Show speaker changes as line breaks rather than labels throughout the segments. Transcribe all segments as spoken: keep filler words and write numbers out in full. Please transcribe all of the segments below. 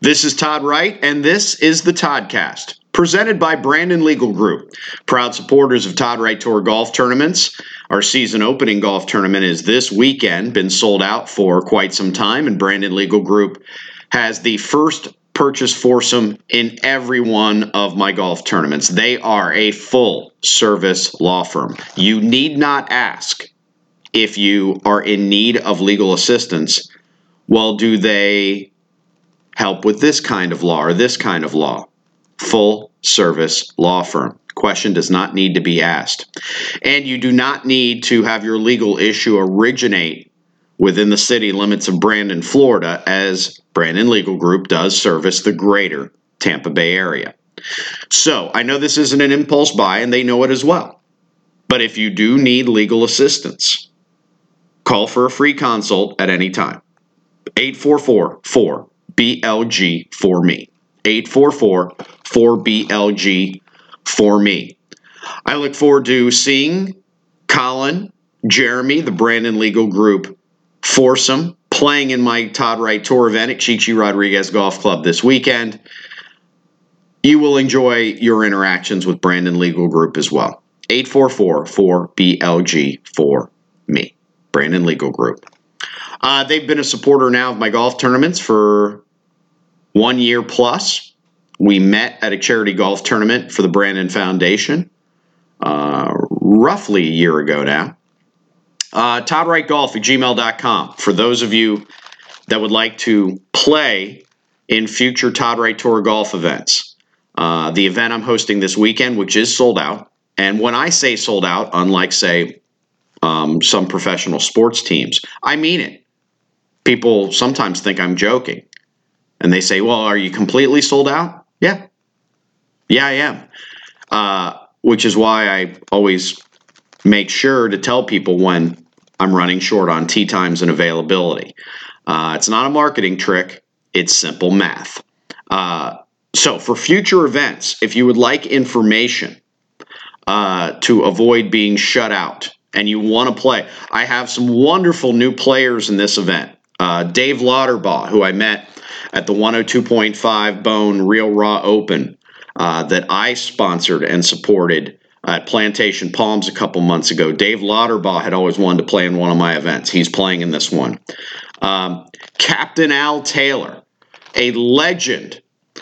This is Todd Wright, and this is the Toddcast, presented by Brandon Legal Group, proud supporters of Todd Wright Tour golf tournaments. Our season opening golf tournament is this weekend, been sold out for quite some time, and Brandon Legal Group has the first purchase foursome in every one of my golf tournaments. They are a full-service law firm. You need not ask if you are in need of legal assistance. Well, do they help with this kind of law or this kind of law? Full-service law firm. Question does not need to be asked. And you do not need to have your legal issue originate within the city limits of Brandon, Florida, as Brandon Legal Group does service the greater Tampa Bay area. So I know this isn't an impulse buy, and they know it as well. But if you do need legal assistance, call for a free consult at any time. eight four four, four B L G for me. eight four four, four B L G for me. I look forward to seeing Colin, Jeremy, the Brandon Legal Group foursome playing in my Todd Wright Tour event at Chi Chi Rodriguez Golf Club this weekend. You will enjoy your interactions with Brandon Legal Group as well. eight four four, four B L G for me. Brandon Legal Group. Uh, they've been a supporter now of my golf tournaments for one year plus. We met at a charity golf tournament for the Brandon Foundation uh, roughly a year ago now. Uh, Todd Wright Golf at gmail dot com. For those of you that would like to play in future Todd Wright Tour golf events. Uh, the event I'm hosting this weekend, which is sold out. And when I say sold out, unlike, say, um, some professional sports teams, I mean it. People sometimes think I'm joking. And they say, well, are you completely sold out? Yeah. Yeah, I am. Uh, which is why I always make sure to tell people when I'm running short on tee times and availability. Uh, it's not a marketing trick. It's simple math. Uh, so for future events, if you would like information uh, to avoid being shut out and you want to play, I have some wonderful new players in this event. Uh, Dave Lauterbaugh, who I met at the one oh two point five Bone Real Raw Open uh, that I sponsored and supported at Plantation Palms a couple months ago. Dave Lauterbaugh had always wanted to play in one of my events. He's playing in this one. Um, Captain Al Taylor, a legend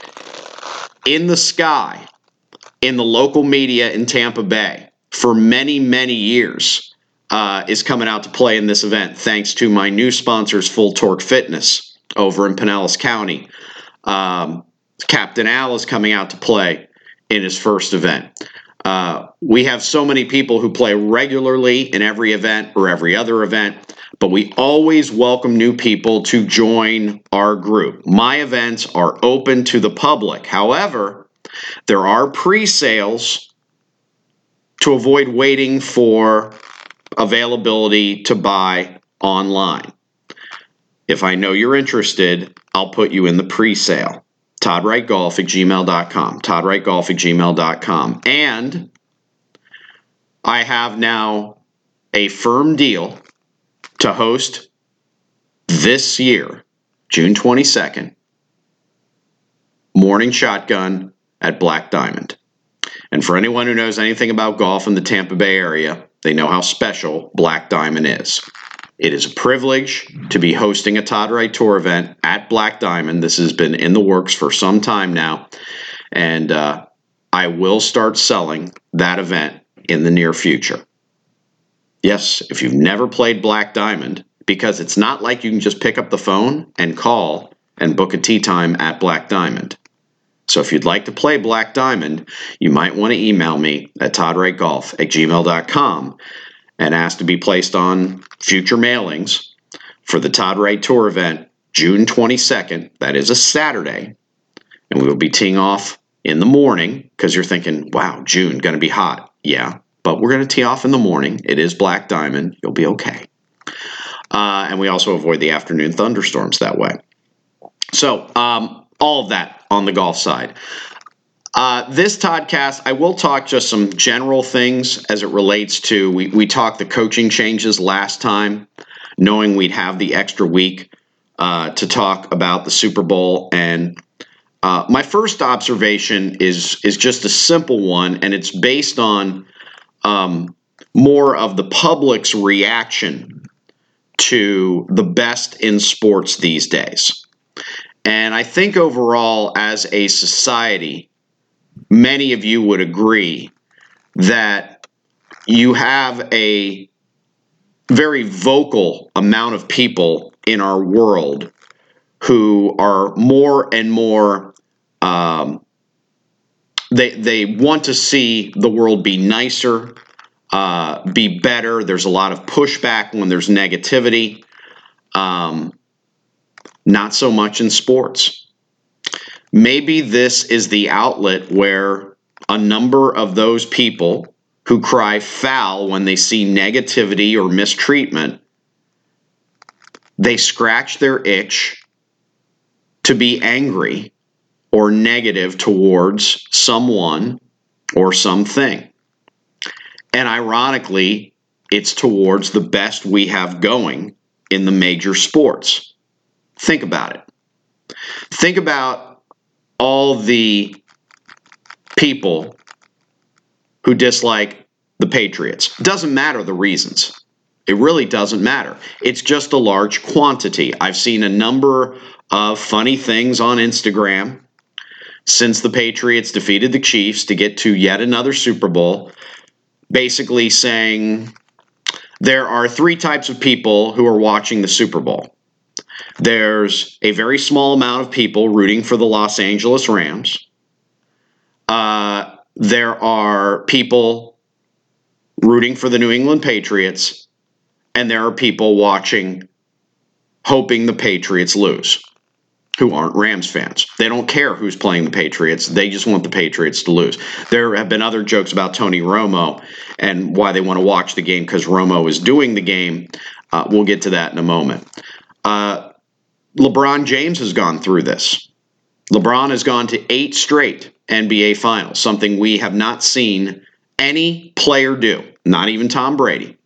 in the sky in the local media in Tampa Bay for many, many years, uh, is coming out to play in this event thanks to my new sponsors, Full Torque Fitness, over in Pinellas County. Um, Captain Al is coming out to play in his first event. Uh, we have so many people who play regularly in every event or every other event, but we always welcome new people to join our group. My events are open to the public. However, there are pre-sales to avoid waiting for availability to buy online. If I know you're interested, I'll put you in the pre-sale. Todd Wright Golf at gmail dot com. Todd Wright Golf at gmail dot com. And I have now a firm deal to host this year, June twenty-second, Morning Shotgun at Black Diamond. And for anyone who knows anything about golf in the Tampa Bay area, they know how special Black Diamond is. It is a privilege to be hosting a Todd Wright Tour event at Black Diamond. This has been in the works for some time now, and uh, I will start selling that event in the near future. Yes, if you've never played Black Diamond, because it's not like you can just pick up the phone and call and book a tee time at Black Diamond. So if you'd like to play Black Diamond, you might want to email me at toddwrightgolf at gmail dot com and ask to be placed on future mailings for the Todd Wright Tour event, June twenty-second. That is a Saturday. And we will be teeing off in the morning, because you're thinking, wow, June, going to be hot. Yeah, but we're going to tee off in the morning. It is Black Diamond. You'll be okay. Uh, and we also avoid the afternoon thunderstorms that way. So um, all of that on the golf side. Uh, this Toddcast, I will talk just some general things as it relates to, we, we talked the coaching changes last time, knowing we'd have the extra week uh, to talk about the Super Bowl and Uh, my first observation is is just a simple one, and it's based on um, more of the public's reaction to the best in sports these days. And I think overall, as a society, many of you would agree that you have a very vocal amount of people in our world who are more and more um, they they want to see the world be nicer, uh, be better. There's a lot of pushback when there's negativity. Um, not so much in sports. Maybe this is the outlet where a number of those people who cry foul when they see negativity or mistreatment, they scratch their itch to be angry or negative towards someone or something. And ironically, it's towards the best we have going in the major sports. Think about it. Think about all the people who dislike the Patriots. Doesn't matter the reasons. It really doesn't matter. It's just a large quantity. I've seen a number of funny things on Instagram since the Patriots defeated the Chiefs to get to yet another Super Bowl, basically saying there are three types of people who are watching the Super Bowl. There's a very small amount of people rooting for the Los Angeles Rams. Uh, there are people rooting for the New England Patriots. And there are people watching, hoping the Patriots lose, who aren't Rams fans. They don't care who's playing the Patriots. They just want the Patriots to lose. There have been other jokes about Tony Romo and why they want to watch the game because Romo is doing the game. Uh, we'll get to that in a moment. Uh, LeBron James has gone through this. LeBron has gone to eight straight N B A finals, something we have not seen any player do, not even Tom Brady.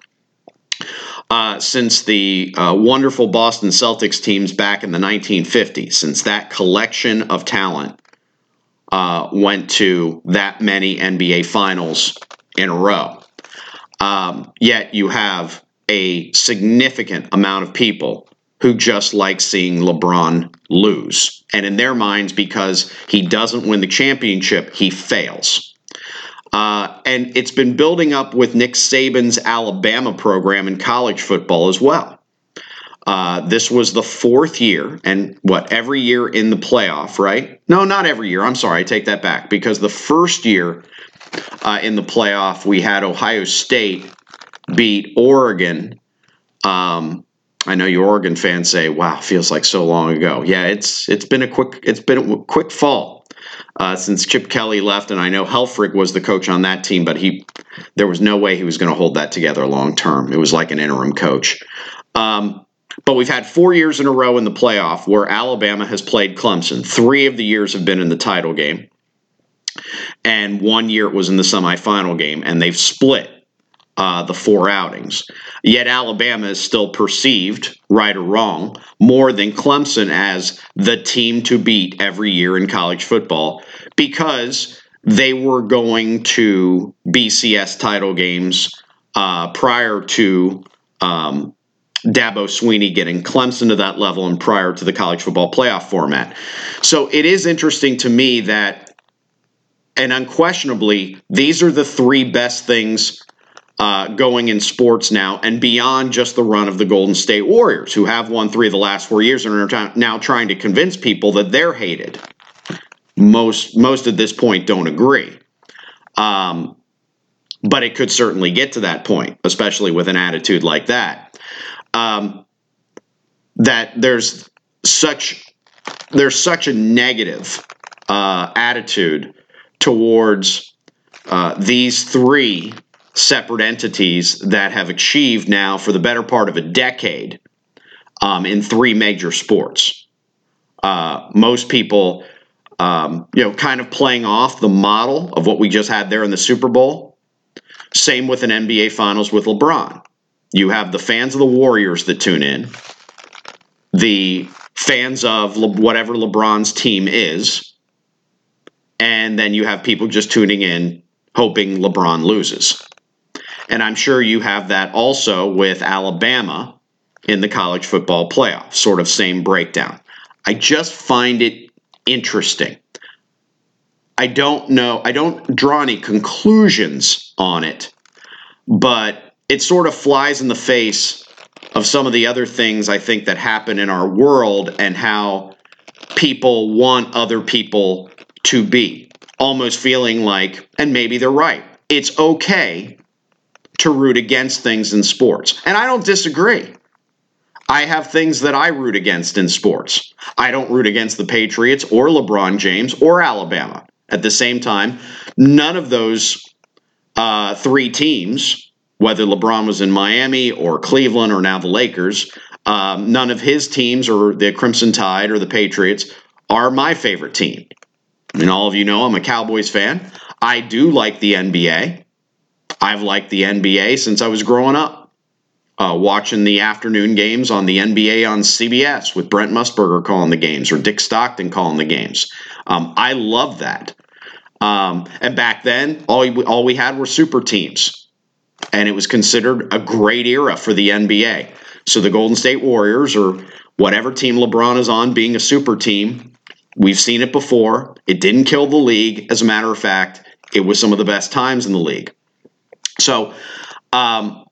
Uh, since the uh, wonderful Boston Celtics teams back in the nineteen fifties, since that collection of talent uh, went to that many N B A finals in a row. Um, yet you have a significant amount of people who just like seeing LeBron lose. And in their minds, because he doesn't win the championship, he fails. Uh, and it's been building up with Nick Saban's Alabama program in college football as well. Uh, this was the fourth year, and what, every year in the playoff, right? No, not every year. I'm sorry, I take that back. Because the first year uh, in the playoff, we had Ohio State beat Oregon. Um, I know you Oregon fans say, "Wow, feels like so long ago." Yeah, it's it's been a quick it's been a quick fall. Uh, since Chip Kelly left, and I know Helfrich was the coach on that team, but he, there was no way he was going to hold that together long term. It was like an interim coach. Um, but we've had four years in a row in the playoff where Alabama has played Clemson. Three of the years have been in the title game, and one year it was in the semifinal game, and they've split uh, the four outings. Yet Alabama is still perceived, right or wrong, more than Clemson as the team to beat every year in college football because they were going to B C S title games uh, prior to um, Dabo Swinney getting Clemson to that level and prior to the college football playoff format. So it is interesting to me that, and unquestionably, these are the three best things Uh, going in sports now and beyond just the run of the Golden State Warriors, who have won three of the last four years and are t- now trying to convince people that they're hated. Most, most at this point don't agree. Um, but it could certainly get to that point, especially with an attitude like that. Um, that there's such there's such a negative uh, attitude towards uh, these three separate entities that have achieved now for the better part of a decade um, in three major sports. Uh, most people, um, you know, kind of playing off the model of what we just had there in the Super Bowl. Same with an N B A Finals with LeBron. You have the fans of the Warriors that tune in, the fans of Le- whatever LeBron's team is, and then you have people just tuning in hoping LeBron loses. And I'm sure you have that also with Alabama in the college football playoff, sort of same breakdown. I just find it interesting. I don't know, I don't draw any conclusions on it, but it sort of flies in the face of some of the other things I think that happen in our world and how people want other people to be, almost feeling like, and maybe they're right, it's okay to root against things in sports. And I don't disagree. I have things that I root against in sports. I don't root against the Patriots or LeBron James or Alabama. At the same time, none of those uh, three teams, whether LeBron was in Miami or Cleveland or now the Lakers, um, none of his teams or the Crimson Tide or the Patriots are my favorite team. I mean, all of you know I'm a Cowboys fan. I do like the N B A. I've liked the N B A since I was growing up, uh, watching the afternoon games on the N B A on C B S with Brent Musburger calling the games or Dick Stockton calling the games. Um, I love that. Um, and back then, all we, all we had were super teams, and it was considered a great era for the N B A. So the Golden State Warriors or whatever team LeBron is on being a super team, we've seen it before. It didn't kill the league. As a matter of fact, it was some of the best times in the league. So um,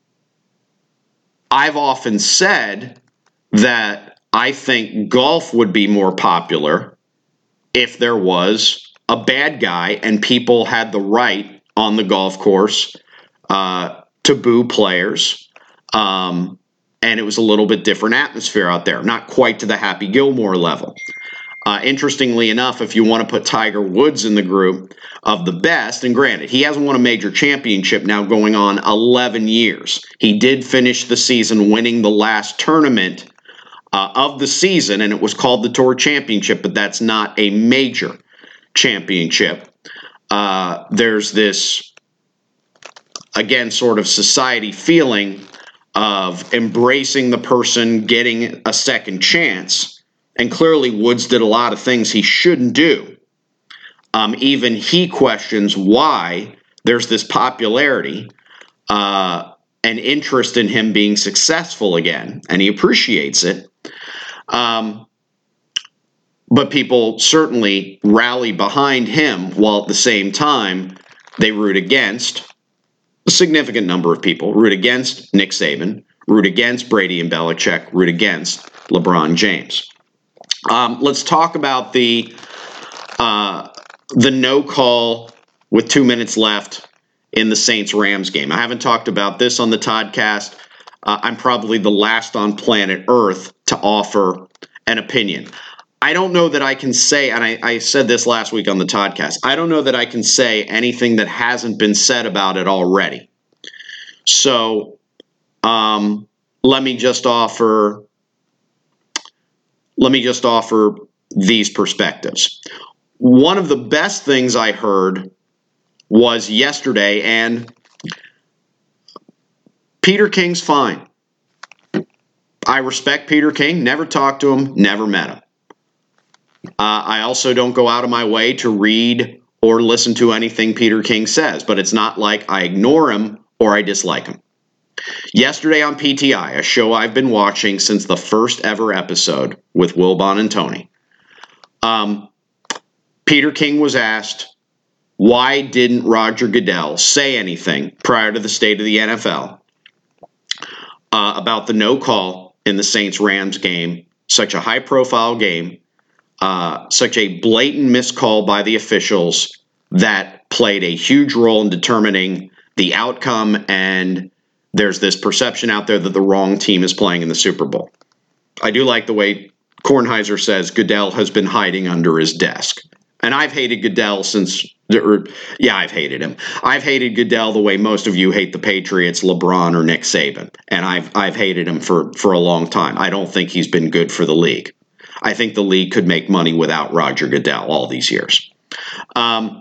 I've often said that I think golf would be more popular if there was a bad guy and people had the right on the golf course uh, to boo players. Um, and it was a little bit different atmosphere out there, not quite to the Happy Gilmore level. Uh, interestingly enough, if you want to put Tiger Woods in the group of the best, and granted, he hasn't won a major championship now going on eleven years. He did finish the season winning the last tournament uh, of the season, and it was called the Tour Championship, but that's not a major championship. Uh, there's this, again, sort of society feeling of embracing the person getting a second chance. And clearly Woods did a lot of things he shouldn't do. Um, even he questions why there's this popularity uh, and interest in him being successful again. And he appreciates it. Um, but people certainly rally behind him while at the same time they root against a significant number of people, root against Nick Saban, root against Brady and Belichick, root against LeBron James. Um, let's talk about the uh, the no call with two minutes left in the Saints-Rams game. I haven't talked about this on the Toddcast. Uh, I'm probably the last on planet Earth to offer an opinion. I don't know that I can say, and I, I said this last week on the Toddcast, I don't know that I can say anything that hasn't been said about it already. So um, let me just offer... Let me just offer these perspectives. One of the best things I heard was yesterday, and Peter King's fine. I respect Peter King, never talked to him, never met him. Uh, I also don't go out of my way to read or listen to anything Peter King says, but it's not like I ignore him or I dislike him. Yesterday on P T I, a show I've been watching since the first ever episode with Wilbon and Tony, um, Peter King was asked, why didn't Roger Goodell say anything prior to the state of the N F L uh, about the no call in the Saints-Rams game, such a high-profile game, uh, such a blatant miscall by the officials that played a huge role in determining the outcome, and there's this perception out there that the wrong team is playing in the Super Bowl. I do like the way Kornheiser says Goodell has been hiding under his desk. And I've hated Goodell since, or, yeah, I've hated him. I've hated Goodell the way most of you hate the Patriots, LeBron, or Nick Saban. And I've I've hated him for, for a long time. I don't think he's been good for the league. I think the league could make money without Roger Goodell all these years. Um,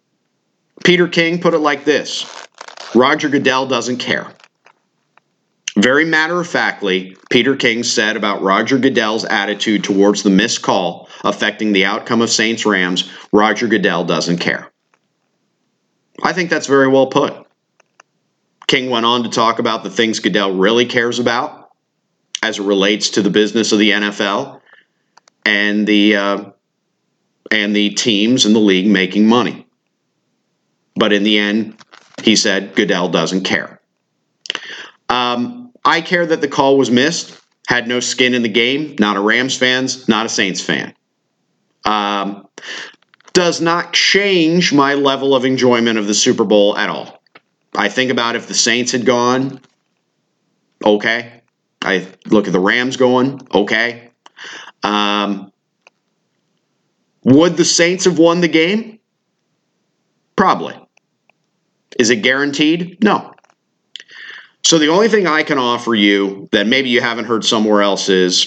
Peter King put it like this. Roger Goodell doesn't care. Very matter-of-factly, Peter King said about Roger Goodell's attitude towards the missed call affecting the outcome of Saints-Rams, Roger Goodell doesn't care. I think that's very well put. King went on to talk about the things Goodell really cares about as it relates to the business of the N F L and the uh, and the teams in the league making money. But in the end, he said Goodell doesn't care. Um, I care that the call was missed. Had no skin in the game. Not a Rams fan, not a Saints fan. Um, does not change my level of enjoyment of the Super Bowl at all. I think about if the Saints had gone, okay. I look at the Rams going, okay. Um, would the Saints have won the game? Probably. Is it guaranteed? No. So the only thing I can offer you that maybe you haven't heard somewhere else is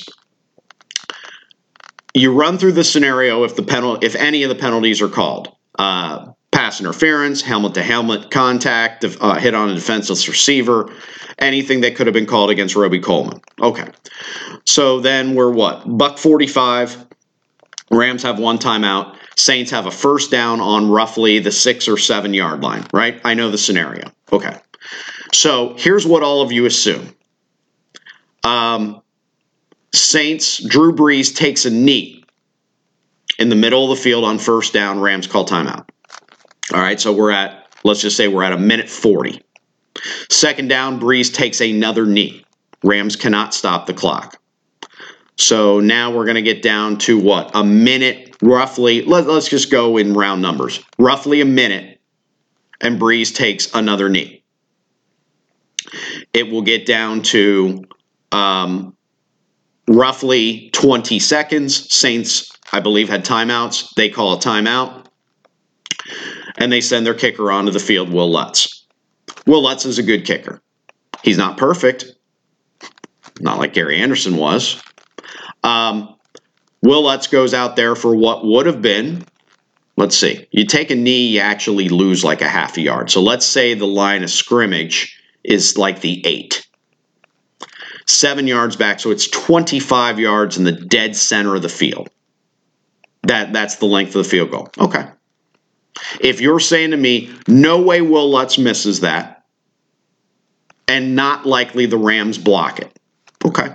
you run through the scenario if the penalty, if any of the penalties are called. Uh, pass interference, helmet-to-helmet contact, uh, hit on a defenseless receiver, anything that could have been called against Roby Coleman. Okay. So then we're what? Buck forty-five. Rams have one timeout. Saints have a first down on roughly the six or seven yard line, right? I know the scenario. Okay. So here's what all of you assume. Um, Saints, Drew Brees takes a knee in the middle of the field on first down. Rams call timeout. All right, so we're at, let's just say we're at a minute forty. Second down, Brees takes another knee. Rams cannot stop the clock. So now we're going to get down to what? A minute, roughly. Let, let's just go in round numbers. Roughly a minute, and Brees takes another knee. It will get down to um, roughly twenty seconds. Saints, I believe, had timeouts. They call a timeout. And they send their kicker onto the field, Will Lutz. Will Lutz is a good kicker. He's not perfect. Not like Gary Anderson was. Um, Will Lutz goes out there for what would have been, let's see, you take a knee, you actually lose like a half a yard. So let's say the line of scrimmage is like the eight. Seven yards back, so it's twenty-five yards in the dead center of the field. That, that's the length of the field goal. Okay. If you're saying to me, no way Will Lutz misses that, and not likely the Rams block it. Okay.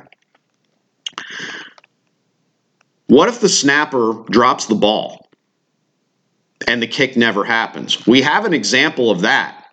What if the snapper drops the ball and the kick never happens? We have an example of that.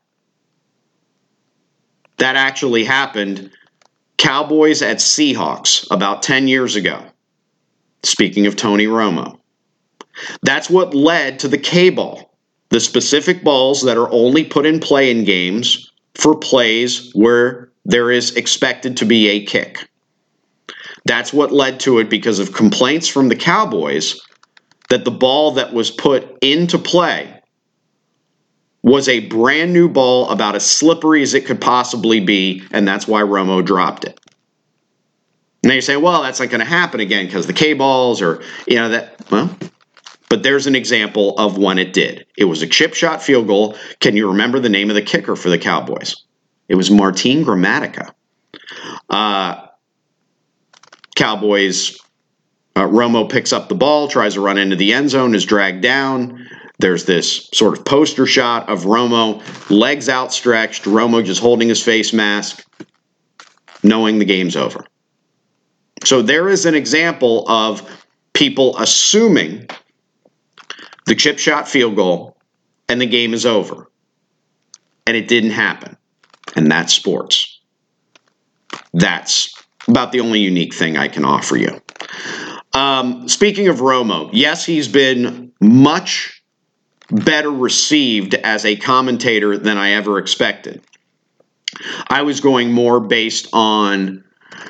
That actually happened. Cowboys at Seahawks about ten years ago. Speaking of Tony Romo. That's what led to the K-ball. The specific balls that are only put in play in games for plays where there is expected to be a kick. That's what led to it because of complaints from the Cowboys that the ball that was put into play was a brand new ball about as slippery as it could possibly be, and that's why Romo dropped it. And you say, well, that's not going to happen again because the K-balls or, you know, that, well, but there's an example of when it did. It was a chip shot field goal. Can you remember the name of the kicker for the Cowboys? It was Martin Gramatica. Uh, Cowboys, uh, Romo picks up the ball, tries to run into the end zone, is dragged down. There's this sort of poster shot of Romo, legs outstretched, Romo just holding his face mask, knowing the game's over. So there is an example of people assuming the chip shot field goal and the game is over. And it didn't happen. And that's sports. That's about the only unique thing I can offer you. Um, speaking of Romo, yes, he's been much better received as a commentator than I ever expected. I was going more based on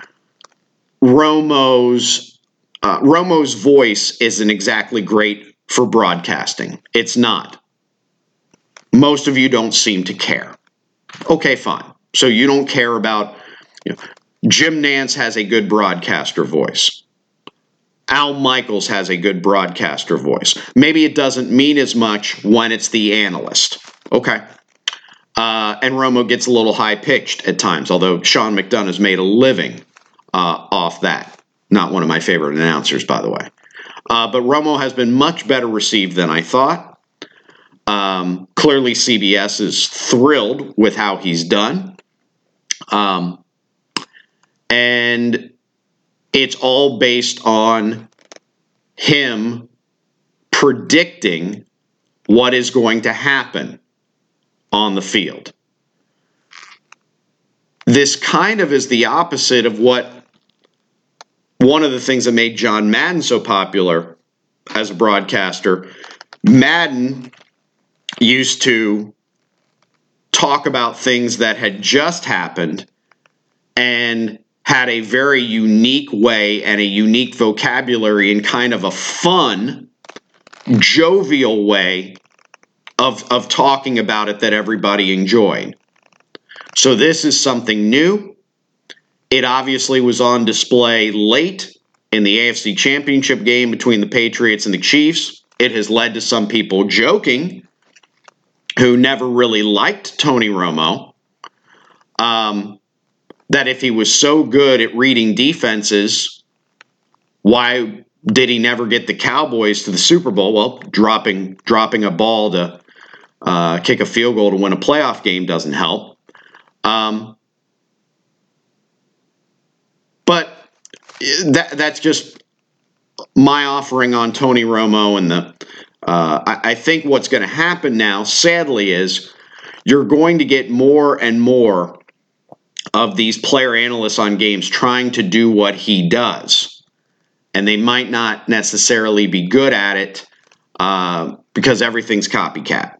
Romo's uh, Romo's voice isn't exactly great for broadcasting. It's not. Most of you don't seem to care. Okay, fine. So you don't care about, you know, Jim Nantz has a good broadcaster voice. Al Michaels has a good broadcaster voice. Maybe it doesn't mean as much when it's the analyst. Okay. Uh, and Romo gets a little high-pitched at times, although Sean McDonough has made a living uh, off that. Not one of my favorite announcers, by the way. Uh, but Romo has been much better received than I thought. Um, clearly, C B S is thrilled with how he's done. Um, and it's all based on him predicting what is going to happen on the field. This kind of is the opposite of what one of the things that made John Madden so popular as a broadcaster. Madden used to talk about things that had just happened and had a very unique way and a unique vocabulary and kind of a fun, jovial way of, of talking about it that everybody enjoyed. So this is something new. It obviously was on display late in the A F C Championship game between the Patriots and the Chiefs. It has led to some people joking who never really liked Tony Romo, um, that if he was so good at reading defenses, why did he never get the Cowboys to the Super Bowl? Well, dropping dropping a ball to uh, kick a field goal to win a playoff game doesn't help. Um, but that that's just my offering on Tony Romo. And the uh, I, I think what's going to happen now, sadly, is you're going to get more and more of these player analysts on games trying to do what he does. And they might not necessarily be good at it uh, because everything's copycat.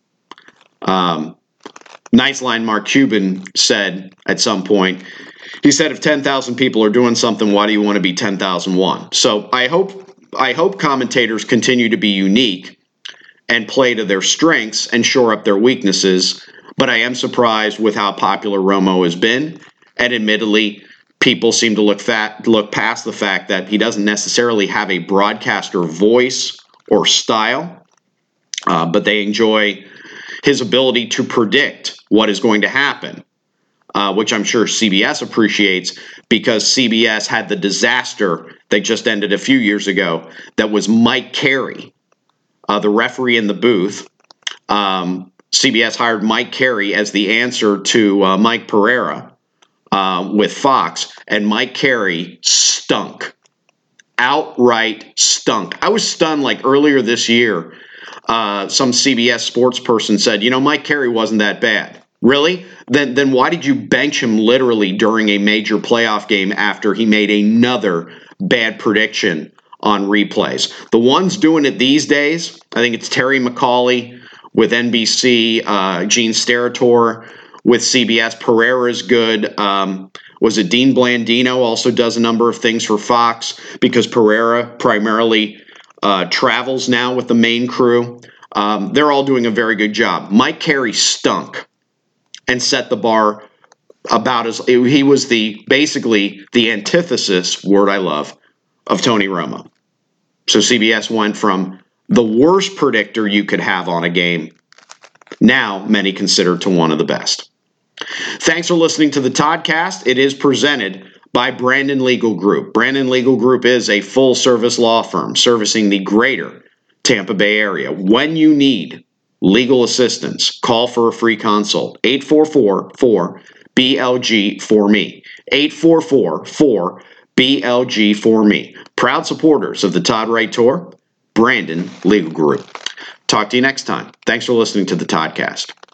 Um, nice line Mark Cuban said at some point. He said, if ten thousand people are doing something, why do you want to be ten thousand one? So I hope I hope commentators continue to be unique and play to their strengths and shore up their weaknesses. But I am surprised with how popular Romo has been. And admittedly, people seem to look fat, look past the fact that he doesn't necessarily have a broadcaster voice or style, uh, but they enjoy his ability to predict what is going to happen, uh, which I'm sure C B S appreciates because C B S had the disaster that just ended a few years ago that was Mike Carey, uh, the referee in the booth. Um, C B S hired Mike Carey as the answer to uh, Mike Pereira uh, with Fox, and Mike Carey stunk. Outright stunk. I was stunned like earlier this year. Uh, some C B S sports person said, you know, Mike Carey wasn't that bad. Really? Then then why did you bench him literally during a major playoff game after he made another bad prediction on replays? The ones doing it these days, I think it's Terry McCauley with N B C, uh, Gene Steratore with C B S. Pereira's good. Um, was it Dean Blandino also does a number of things for Fox because Pereira primarily uh, travels now with the main crew. Um, they're all doing a very good job. Mike Carey stunk and set the bar about as he was the basically the antithesis, word I love, of Tony Romo. So C B S went from the worst predictor you could have on a game, now many consider to one of the best. Thanks for listening to the Toddcast. It is presented by Brandon Legal Group. Brandon Legal Group is a full-service law firm servicing the greater Tampa Bay area. When you need legal assistance, call for a free consult. eight four four, four, B L G for me. eight four four, four, B L G for me. Proud supporters of the Todd Wright Tour, Brandon Legal Group. Talk to you next time. Thanks for listening to the Toddcast.